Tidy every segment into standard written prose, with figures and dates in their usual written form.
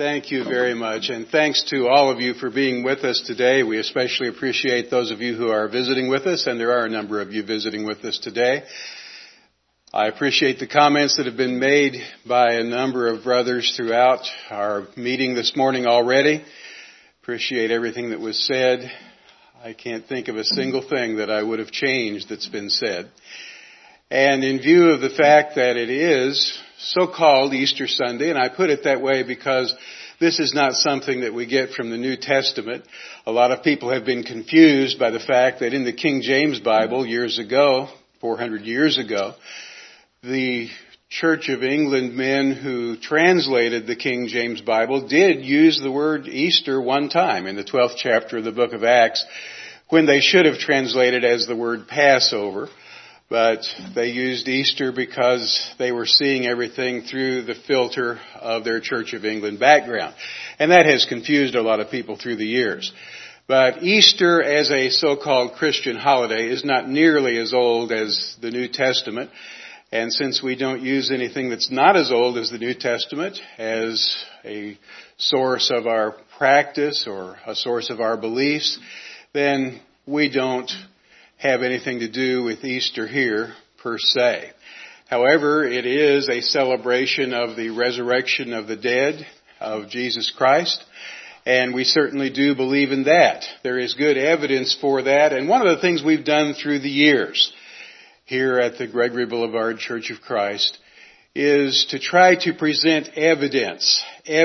Thank you very much, and thanks to all of you for being with us today. We especially appreciate those of you who are visiting with us, and there are a number of you visiting with us today. I appreciate the comments that have been made by a number of brothers throughout our meeting this morning already. Appreciate everything that was said. I can't think of a single thing that I would have changed that's been said. And in view of the fact that it is so-called Easter Sunday, and I put it that way because this is not something that we get from the New Testament. A lot of people have been confused by the fact that in the King James Bible years ago, 400 years ago, the Church of England men who translated the King James Bible did use the word Easter one time in the 12th chapter of the book of Acts, when they should have translated as the word Passover. But they used Easter because they were seeing everything through the filter of their Church of England background. And that has confused a lot of people through the years. But Easter as a so-called Christian holiday is not nearly as old as the New Testament. And since we don't use anything that's not as old as the New Testament as a source of our practice or a source of our beliefs, then we don't have anything to do with Easter here per se. However, it is a celebration of the resurrection of the dead of Jesus Christ, and we certainly do believe in that. There is good evidence for that, and one of the things we've done through the years here at the Gregory Boulevard Church of Christ is to try to present evidence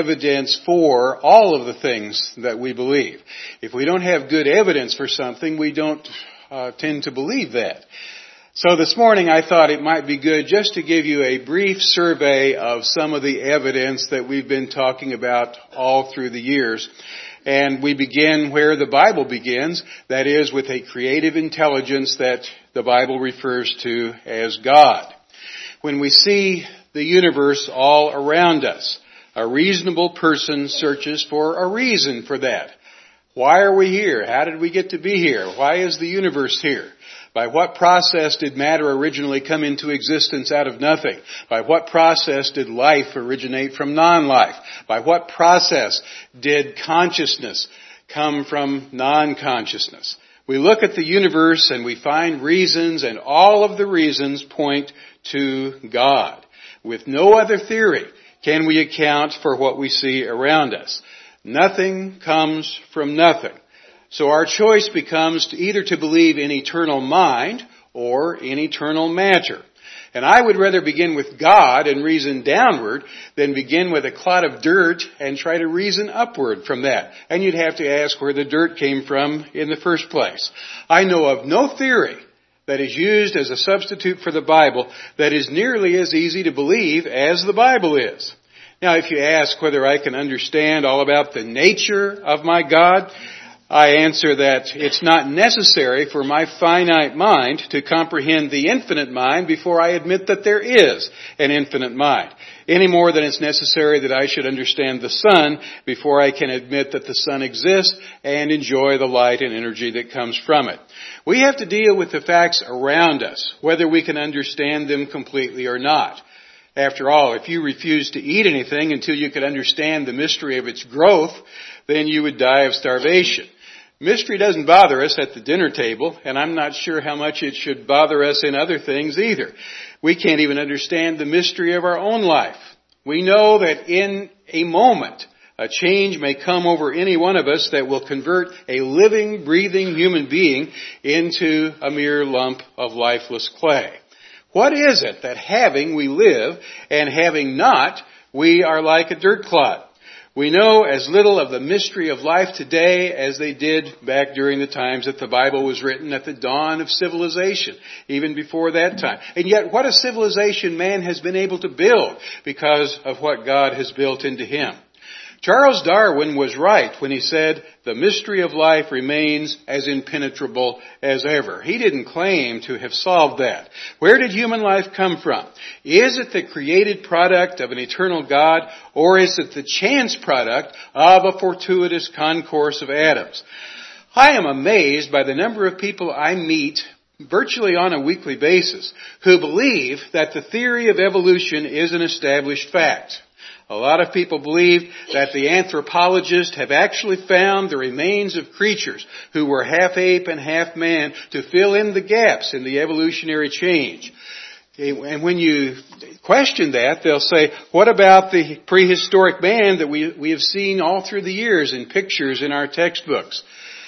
for all of the things that we believe. If we don't have good evidence for something, we don't tend to believe that. So this morning I thought it might be good just to give you a brief survey of some of the evidence that we've been talking about all through the years. And we begin where the Bible begins, that is with a creative intelligence that the Bible refers to as God. When we see the universe all around us, a reasonable person searches for a reason for that. Why are we here? How did we get to be here? Why is the universe here? By what process did matter originally come into existence out of nothing? By what process did life originate from non-life? By what process did consciousness come from non-consciousness? We look at the universe and we find reasons, and all of the reasons point to God. With no other theory can we account for what we see around us. Nothing comes from nothing. So our choice becomes either to believe in eternal mind or in eternal matter. And I would rather begin with God and reason downward than begin with a clod of dirt and try to reason upward from that. And you'd have to ask where the dirt came from in the first place. I know of no theory that is used as a substitute for the Bible that is nearly as easy to believe as the Bible is. Now, if you ask whether I can understand all about the nature of my God, I answer that it's not necessary for my finite mind to comprehend the infinite mind before I admit that there is an infinite mind, any more than it's necessary that I should understand the sun before I can admit that the sun exists and enjoy the light and energy that comes from it. We have to deal with the facts around us, whether we can understand them completely or not. After all, if you refused to eat anything until you could understand the mystery of its growth, then you would die of starvation. Mystery doesn't bother us at the dinner table, and I'm not sure how much it should bother us in other things either. We can't even understand the mystery of our own life. We know that in a moment, a change may come over any one of us that will convert a living, breathing human being into a mere lump of lifeless clay. What is it that having we live, and having not, we are like a dirt clod? We know as little of the mystery of life today as they did back during the times that the Bible was written at the dawn of civilization, even before that time. And yet, what a civilization man has been able to build because of what God has built into him. Charles Darwin was right when he said, the mystery of life remains as impenetrable as ever. He didn't claim to have solved that. Where did human life come from? Is it the created product of an eternal God, or is it the chance product of a fortuitous concourse of atoms? I am amazed by the number of people I meet virtually on a weekly basis who believe that the theory of evolution is an established fact. A lot of people believe that the anthropologists have actually found the remains of creatures who were half ape and half man to fill in the gaps in the evolutionary change. And when you question that, they'll say, what about the prehistoric man that we have seen all through the years in pictures in our textbooks?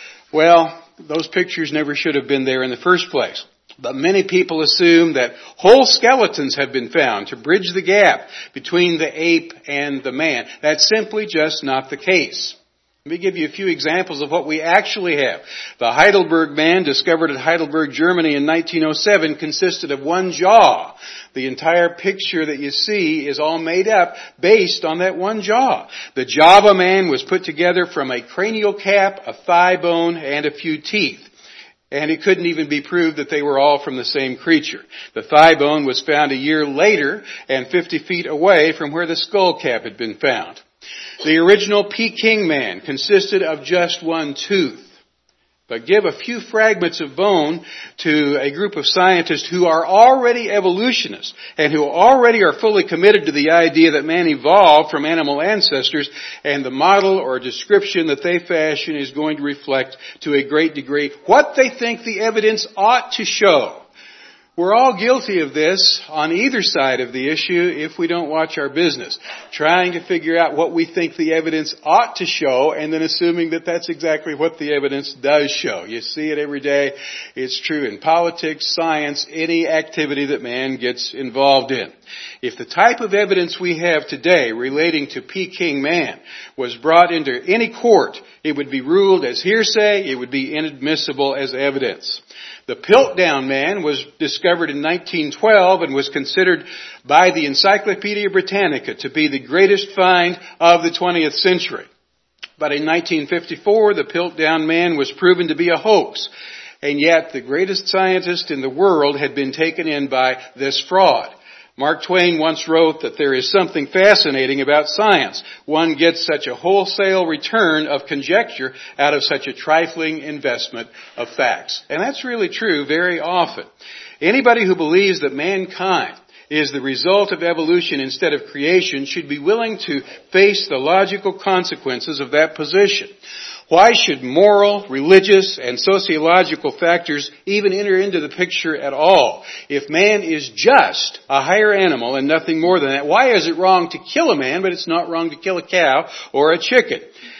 Well, those pictures never should have been there in the first place. But many people assume that whole skeletons have been found to bridge the gap between the ape and the man. That's simply just not the case. Let me give you a few examples of what we actually have. The Heidelberg man, discovered at Heidelberg, Germany in 1907, consisted of one jaw. The entire picture that you see is all made up based on that one jaw. The Java man was put together from a cranial cap, a thigh bone, and a few teeth. And it couldn't even be proved that they were all from the same creature. The thigh bone was found a year later and 50 feet away from where the skull cap had been found. The original Peking man consisted of just one tooth. But give a few fragments of bone to a group of scientists who are already evolutionists and who already are fully committed to the idea that man evolved from animal ancestors, and the model or description that they fashion is going to reflect to a great degree what they think the evidence ought to show. We're all guilty of this on either side of the issue if we don't watch our business, trying to figure out what we think the evidence ought to show and then assuming that that's exactly what the evidence does show. You see it every day. It's true in politics, science, any activity that man gets involved in. If the type of evidence we have today relating to Peking man was brought into any court, it would be ruled as hearsay, it would be inadmissible as evidence. The Piltdown man was discovered in 1912 and was considered by the Encyclopedia Britannica to be the greatest find of the 20th century. But in 1954, the Piltdown man was proven to be a hoax. And yet, the greatest scientist in the world had been taken in by this fraud. Mark Twain once wrote that there is something fascinating about science. One gets such a wholesale return of conjecture out of such a trifling investment of facts. And that's really true very often. Anybody who believes that mankind is the result of evolution instead of creation should be willing to face the logical consequences of that position. Why should moral, religious, and sociological factors even enter into the picture at all? If man is just a higher animal and nothing more than that, why is it wrong to kill a man, but it's not wrong to kill a cow or a chicken?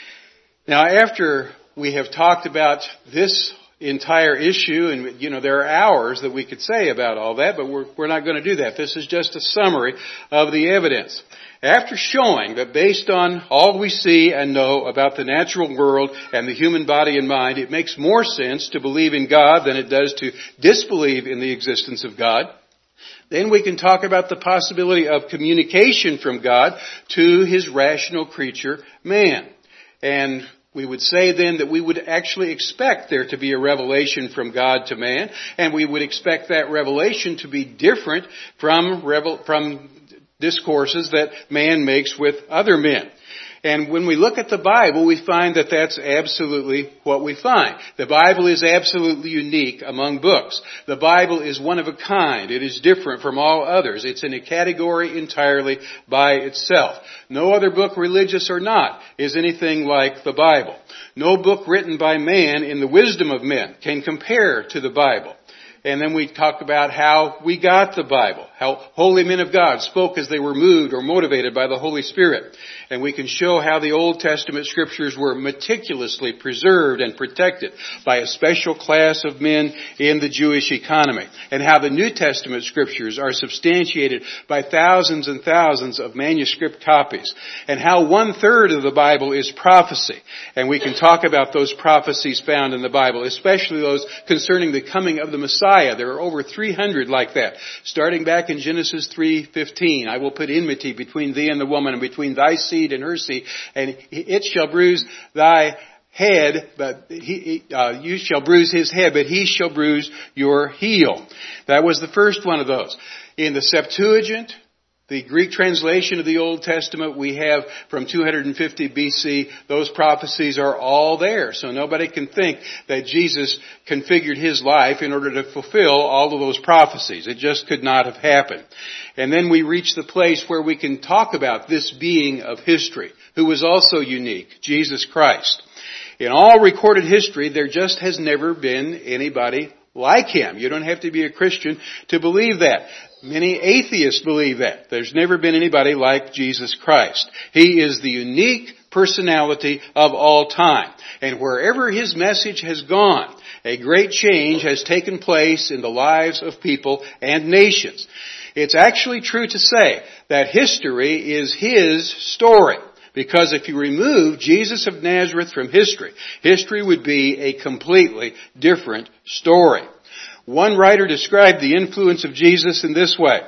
Now, after we have talked about this entire issue, and there are hours that we could say about all that, but we're not going to do that. This is just a summary of the evidence. After showing that based on all we see and know about the natural world and the human body and mind, it makes more sense to believe in God than it does to disbelieve in the existence of God, then we can talk about the possibility of communication from God to His rational creature, man. And we would say then that we would actually expect there to be a revelation from God to man, and we would expect that revelation to be different from discourses that man makes with other men. And when we look at the Bible, we find that that's absolutely what we find. The Bible is absolutely unique among books. The Bible is one of a kind. It is different from all others. It's in a category entirely by itself. No other book, religious or not, is anything like the Bible. No book written by man in the wisdom of men can compare to the Bible. And then we talk about how we got the Bible, how holy men of God spoke as they were moved or motivated by the Holy Spirit. And we can show how the Old Testament scriptures were meticulously preserved and protected by a special class of men in the Jewish economy. And how the New Testament scriptures are substantiated by thousands and thousands of manuscript copies. And how 1/3 of the Bible is prophecy. And we can talk about those prophecies found in the Bible, especially those concerning the coming of the Messiah. There are over 300 like that. Starting back in Genesis 3:15, I will put enmity between thee and the woman, and between thy seed and her seed, and it shall bruise thy head, but you shall bruise his head, but he shall bruise your heel. That was the first one of those. In the Septuagint, The Greek translation of the Old Testament we have from 250 BC, those prophecies are all there. So nobody can think that Jesus configured his life in order to fulfill all of those prophecies. It just could not have happened. And then we reach the place where we can talk about this being of history, who was also unique, Jesus Christ. In all recorded history, there just has never been anybody like him. You don't have to be a Christian to believe that. Many atheists believe that. There's never been anybody like Jesus Christ. He is the unique personality of all time. And wherever his message has gone, a great change has taken place in the lives of people and nations. It's actually true to say that history is his story. Because if you remove Jesus of Nazareth from history, history would be a completely different story. One writer described the influence of Jesus in this way.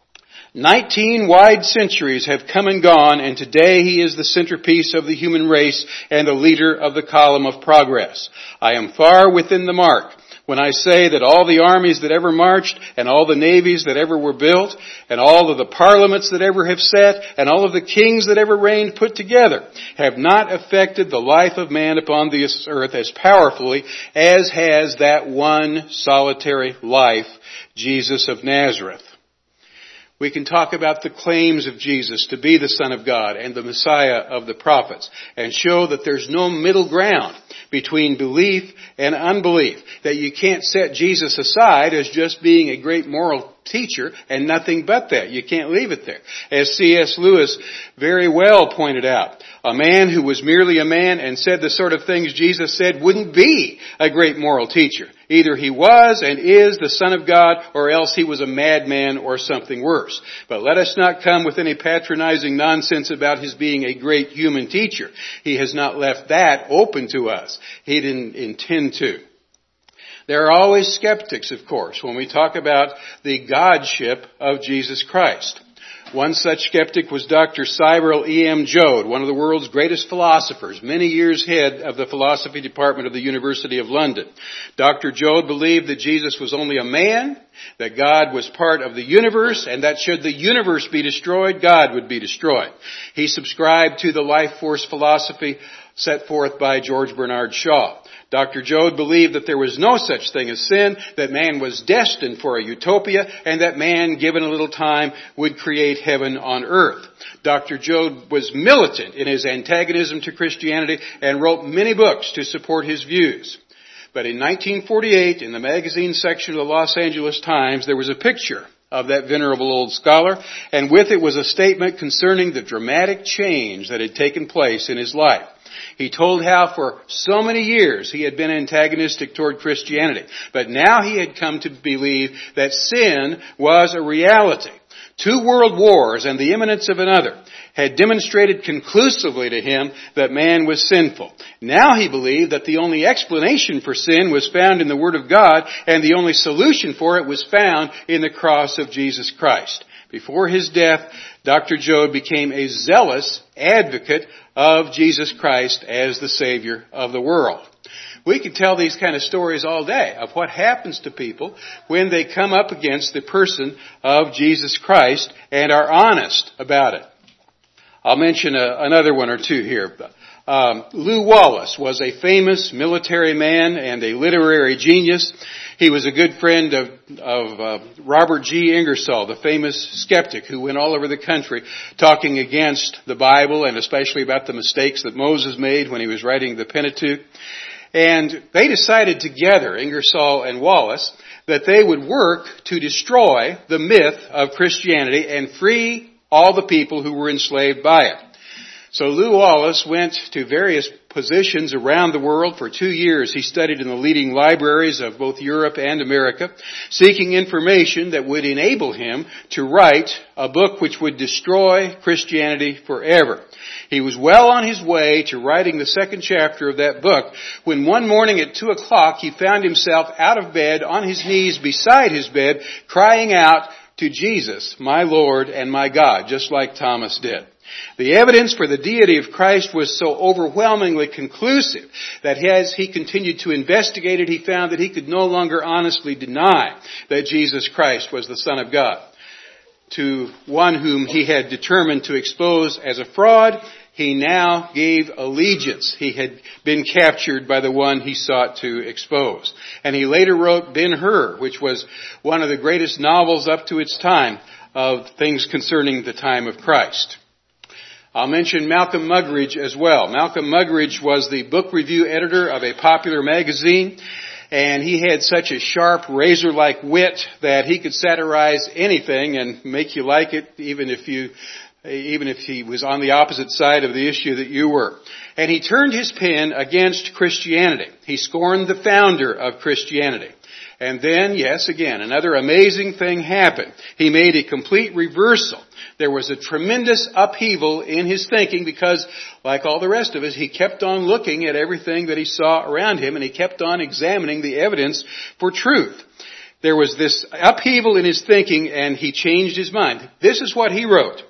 19 wide centuries have come and gone, and today he is the centerpiece of the human race and the leader of the column of progress. I am far within the mark when I say that all the armies that ever marched, and all the navies that ever were built, and all of the parliaments that ever have sat, and all of the kings that ever reigned put together, have not affected the life of man upon this earth as powerfully as has that one solitary life, Jesus of Nazareth. We can talk about the claims of Jesus to be the Son of God and the Messiah of the prophets and show that there's no middle ground between belief and unbelief, that you can't set Jesus aside as just being a great moral teacher and nothing but that. You can't leave it there. As C.S. Lewis very well pointed out, a man who was merely a man and said the sort of things Jesus said wouldn't be a great moral teacher. Either he was and is the Son of God, or else he was a madman or something worse. But let us not come with any patronizing nonsense about his being a great human teacher. He has not left that open to us. He didn't intend to. There are always skeptics, of course, when we talk about the Godship of Jesus Christ. One such skeptic was Dr. Cyril E.M. Joad, one of the world's greatest philosophers, many years head of the philosophy department of the University of London. Dr. Joad believed that Jesus was only a man, that God was part of the universe, and that should the universe be destroyed, God would be destroyed. He subscribed to the life force philosophy set forth by George Bernard Shaw. Dr. Joad believed that there was no such thing as sin, that man was destined for a utopia, and that man, given a little time, would create heaven on earth. Dr. Joad was militant in his antagonism to Christianity and wrote many books to support his views. But in 1948, in the magazine section of the Los Angeles Times, there was a picture of that venerable old scholar, and with it was a statement concerning the dramatic change that had taken place in his life. He told how for so many years he had been antagonistic toward Christianity, but now he had come to believe that sin was a reality. 2 world wars and the imminence of another had demonstrated conclusively to him that man was sinful. Now he believed that the only explanation for sin was found in the Word of God, and the only solution for it was found in the cross of Jesus Christ. Before his death, Dr. Joad became a zealous advocate of Jesus Christ as the Savior of the world. We could tell these kind of stories all day of what happens to people when they come up against the person of Jesus Christ and are honest about it. I'll mention another one or two here. Lew Wallace was a famous military man and a literary genius. He was a good friend of Robert G. Ingersoll, the famous skeptic who went all over the country talking against the Bible and especially about the mistakes that Moses made when he was writing the Pentateuch. And they decided together, Ingersoll and Wallace, that they would work to destroy the myth of Christianity and free all the people who were enslaved by it. So Lew Wallace went to various positions around the world. For 2 years he studied in the leading libraries of both Europe and America, seeking information that would enable him to write a book which would destroy Christianity forever. He was well on his way to writing the second chapter of that book when one morning at 2 o'clock he found himself out of bed, on his knees beside his bed, crying out to Jesus, "My Lord and my God," just like Thomas did. The evidence for the deity of Christ was so overwhelmingly conclusive that as he continued to investigate it, he found that he could no longer honestly deny that Jesus Christ was the Son of God. to one whom he had determined to expose as a fraud, he now gave allegiance. He had been captured by the one he sought to expose. And he later wrote Ben-Hur, which was one of the greatest novels up to its time of things concerning the time of Christ. I'll mention Malcolm Muggeridge as well. Malcolm Muggeridge was the book review editor of a popular magazine, and he had such a sharp, razor-like wit that he could satirize anything and make you like it, even if he was on the opposite side of the issue that you were. And he turned his pen against Christianity. He scorned the founder of Christianity. And then, yes, again, another amazing thing happened. He made a complete reversal. There was a tremendous upheaval in his thinking because, like all the rest of us, he kept on looking at everything that he saw around him, and he kept on examining the evidence for truth. There was this upheaval in his thinking, and he changed his mind. This is what he wrote.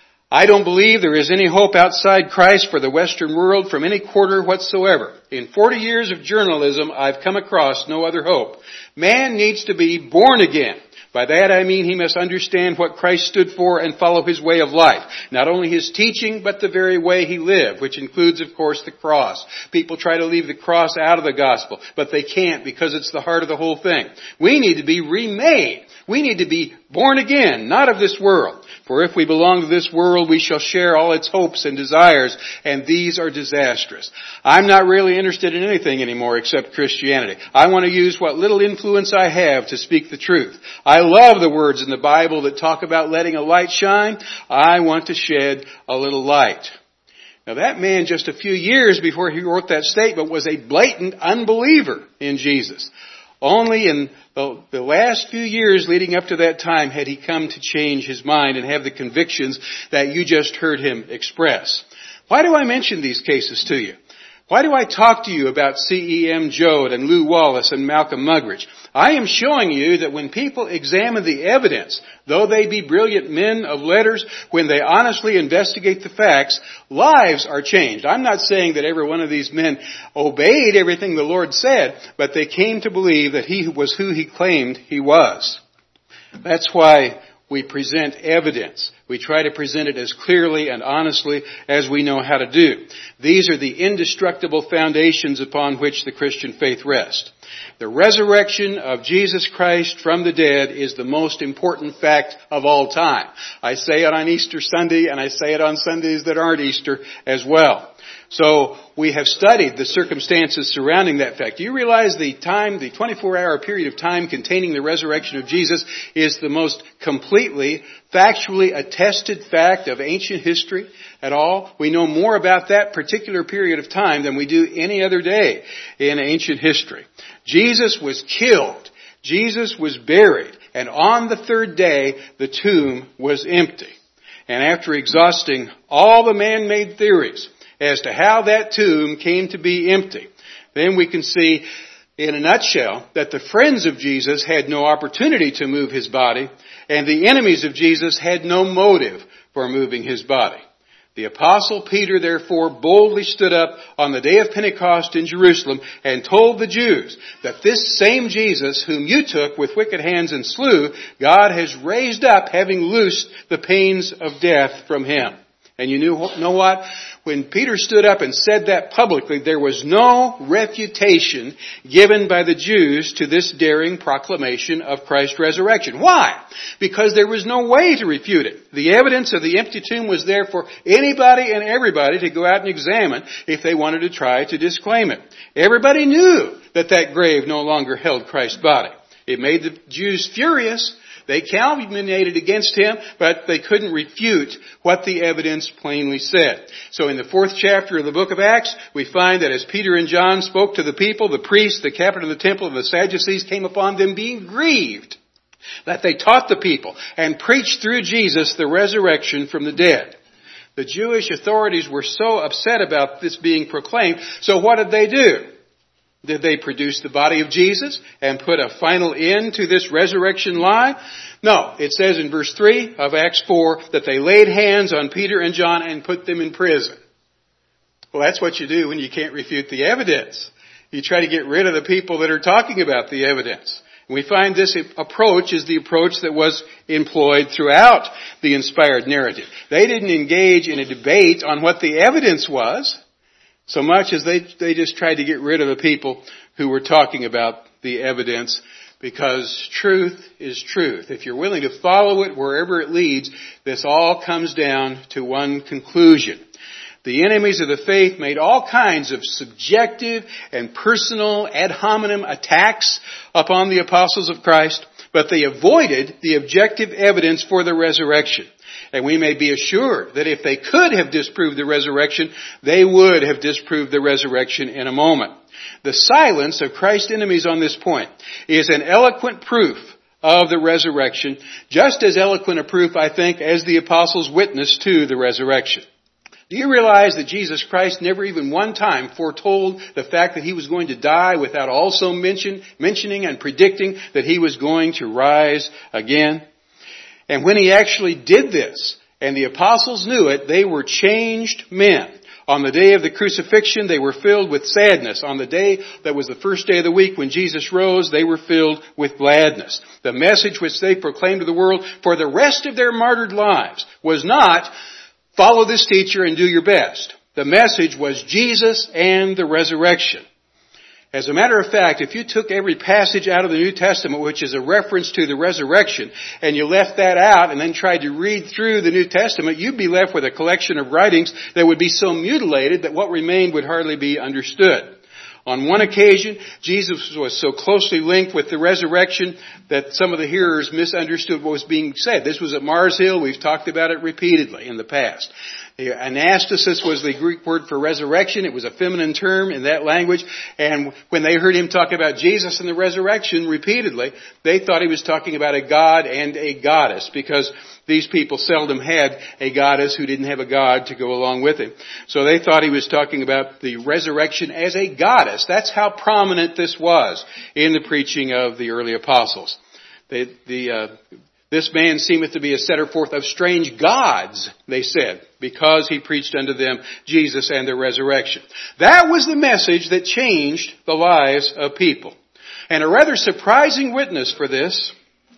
I don't believe there is any hope outside Christ for the Western world from any quarter whatsoever. In 40 years of journalism, I've come across no other hope. Man needs to be born again. By that I mean he must understand what Christ stood for and follow his way of life. Not only his teaching, but the very way he lived, which includes, of course, the cross. People try to leave the cross out of the gospel, but they can't because it's the heart of the whole thing. We need to be remade. We need to be born again, not of this world. For if we belong to this world, we shall share all its hopes and desires, and these are disastrous. I'm not really interested in anything anymore except Christianity. I want to use what little influence I have to speak the truth. I love the words in the Bible that talk about letting a light shine. I want to shed a little light. Now that man, just a few years before he wrote that statement, was a blatant unbeliever in Jesus. Only in the last few years leading up to that time had he come to change his mind and have the convictions that you just heard him express. Why do I mention these cases to you? Why do I talk to you about C.E.M. Joad and Lew Wallace and Malcolm Muggeridge? I am showing you that when people examine the evidence, though they be brilliant men of letters, when they honestly investigate the facts, lives are changed. I'm not saying that every one of these men obeyed everything the Lord said, but they came to believe that he was who he claimed he was. That's why we present evidence. We try to present it as clearly and honestly as we know how to do. These are the indestructible foundations upon which the Christian faith rests. The resurrection of Jesus Christ from the dead is the most important fact of all time. I say it on Easter Sunday, and I say it on Sundays that aren't Easter as well. So we have studied the circumstances surrounding that fact. Do you realize the 24-hour period of time containing the resurrection of Jesus is the most completely, factually attested fact of ancient history at all? We know more about that particular period of time than we do any other day in ancient history. Jesus was killed. Jesus was buried. And on the third day, the tomb was empty. And after exhausting all the man-made theories as to how that tomb came to be empty, then we can see in a nutshell that the friends of Jesus had no opportunity to move his body, and the enemies of Jesus had no motive for moving his body. The Apostle Peter, therefore, boldly stood up on the day of Pentecost in Jerusalem and told the Jews that this same Jesus, whom you took with wicked hands and slew, God has raised up, having loosed the pains of death from him. And you know what? When Peter stood up and said that publicly, there was no refutation given by the Jews to this daring proclamation of Christ's resurrection. Why? Because there was no way to refute it. The evidence of the empty tomb was there for anybody and everybody to go out and examine if they wanted to try to disclaim it. Everybody knew that that grave no longer held Christ's body. It made the Jews furious. They calumniated against him, but they couldn't refute what the evidence plainly said. So in the 4th chapter of the book of Acts, we find that as Peter and John spoke to the people, the priests, the captain of the temple, and the Sadducees came upon them being grieved that they taught the people and preached through Jesus the resurrection from the dead. The Jewish authorities were so upset about this being proclaimed, so what did they do? Did they produce the body of Jesus and put a final end to this resurrection lie? No. It says in verse 3 of Acts 4 that they laid hands on Peter and John and put them in prison. Well, that's what you do when you can't refute the evidence. You try to get rid of the people that are talking about the evidence. We find this approach is the approach that was employed throughout the inspired narrative. They didn't engage in a debate on what the evidence was, so much as they just tried to get rid of the people who were talking about the evidence, because truth is truth. If you're willing to follow it wherever it leads, this all comes down to one conclusion. The enemies of the faith made all kinds of subjective and personal ad hominem attacks upon the apostles of Christ, but they avoided the objective evidence for the resurrection. And we may be assured that if they could have disproved the resurrection, they would have disproved the resurrection in a moment. The silence of Christ's enemies on this point is an eloquent proof of the resurrection, just as eloquent a proof, I think, as the apostles' witness to the resurrection. Do you realize that Jesus Christ never even one time foretold the fact that he was going to die without also mentioning and predicting that he was going to rise again? And when he actually did this, and the apostles knew it, they were changed men. On the day of the crucifixion, they were filled with sadness. On the day that was the first day of the week when Jesus rose, they were filled with gladness. The message which they proclaimed to the world for the rest of their martyred lives was not, follow this teacher and do your best. The message was Jesus and the resurrection. As a matter of fact, if you took every passage out of the New Testament, which is a reference to the resurrection, and you left that out and then tried to read through the New Testament, you'd be left with a collection of writings that would be so mutilated that what remained would hardly be understood. On one occasion, Jesus was so closely linked with the resurrection that some of the hearers misunderstood what was being said. This was at Mars Hill. We've talked about it repeatedly in the past. Anastasis was the Greek word for resurrection. It was a feminine term in that language. And when they heard him talk about Jesus and the resurrection repeatedly, they thought he was talking about a god and a goddess, because these people seldom had a goddess who didn't have a god to go along with him. So they thought he was talking about the resurrection as a goddess. That's how prominent this was in the preaching of the early apostles. This man seemeth to be a setter forth of strange gods, they said, because he preached unto them Jesus and the resurrection. That was the message that changed the lives of people. And a rather surprising witness for this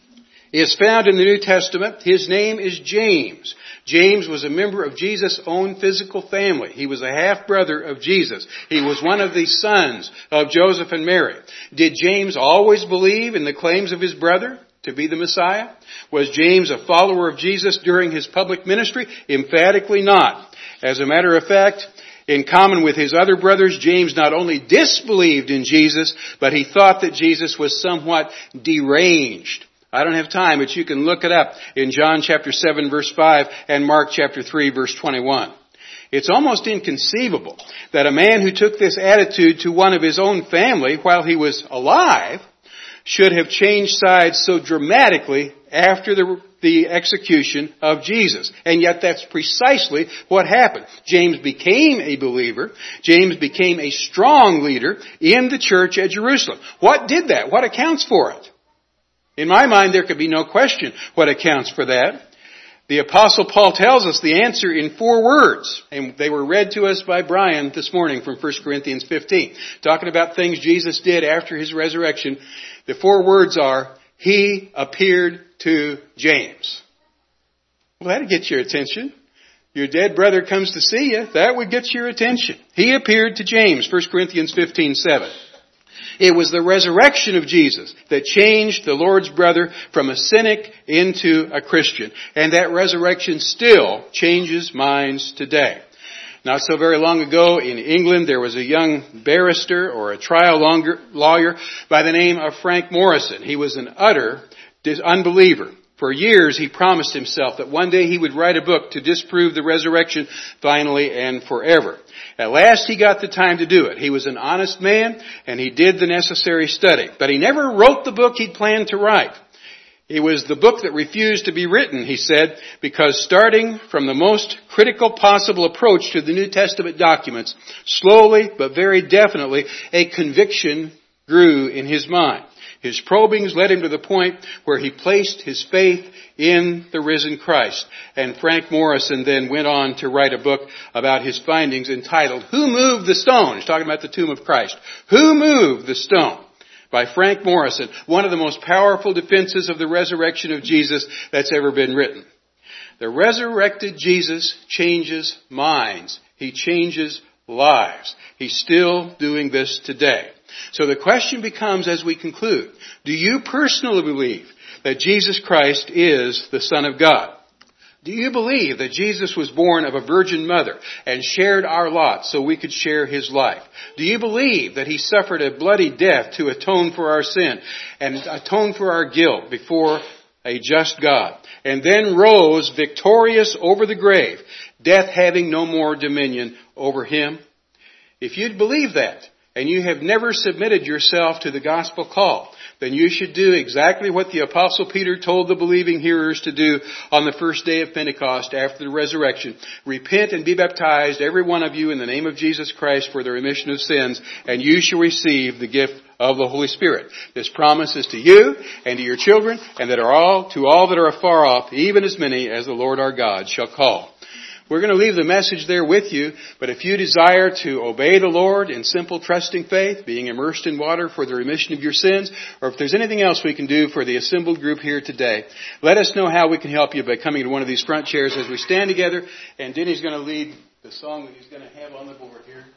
is found in the New Testament. His name is James. James was a member of Jesus' own physical family. He was a half-brother of Jesus. He was one of the sons of Joseph and Mary. Did James always believe in the claims of his brother to be the Messiah? Was James a follower of Jesus during his public ministry? Emphatically not. As a matter of fact, in common with his other brothers, James not only disbelieved in Jesus, but he thought that Jesus was somewhat deranged. I don't have time, but you can look it up in John chapter 7 verse 5 and Mark chapter 3 verse 21. It's almost inconceivable that a man who took this attitude to one of his own family while he was alive should have changed sides so dramatically after the execution of Jesus. And yet that's precisely what happened. James became a believer. James became a strong leader in the church at Jerusalem. What did that? What accounts for it? In my mind, there could be no question what accounts for that. The Apostle Paul tells us the answer in 4 words, and they were read to us by Brian this morning from 1 Corinthians 15, talking about things Jesus did after his resurrection. The 4 words are, he appeared to James. Well, that'd get your attention. Your dead brother comes to see you. That would get your attention. He appeared to James, 1 Corinthians 15:7. It was the resurrection of Jesus that changed the Lord's brother from a cynic into a Christian. And that resurrection still changes minds today. Not so very long ago in England, there was a young barrister or a trial lawyer by the name of Frank Morrison. He was an utter unbeliever. For years, he promised himself that one day he would write a book to disprove the resurrection finally and forever. At last, he got the time to do it. He was an honest man, and he did the necessary study. But he never wrote the book he'd planned to write. It was the book that refused to be written, he said, because starting from the most critical possible approach to the New Testament documents, slowly but very definitely, a conviction grew in his mind. His probings led him to the point where he placed his faith in the risen Christ. And Frank Morrison then went on to write a book about his findings entitled, Who Moved the Stone? He's talking about the tomb of Christ. Who moved the stone? by Frank Morrison, one of the most powerful defenses of the resurrection of Jesus that's ever been written. The resurrected Jesus changes minds. He changes lives. He's still doing this today. So the question becomes, as we conclude, do you personally believe that Jesus Christ is the Son of God? Do you believe that Jesus was born of a virgin mother and shared our lot so we could share His life? Do you believe that He suffered a bloody death to atone for our sin and atone for our guilt before a just God, and then rose victorious over the grave, death having no more dominion over Him? If you'd believe that, and you have never submitted yourself to the gospel call, then you should do exactly what the Apostle Peter told the believing hearers to do on the first day of Pentecost after the resurrection. Repent and be baptized, every one of you, in the name of Jesus Christ for the remission of sins, and you shall receive the gift of the Holy Spirit. This promise is to you and to your children, and to all that are afar off, even as many as the Lord our God shall call. We're going to leave the message there with you, but if you desire to obey the Lord in simple trusting faith, being immersed in water for the remission of your sins, or if there's anything else we can do for the assembled group here today, let us know how we can help you by coming to one of these front chairs as we stand together, and Denny's going to lead the song that he's going to have on the board here.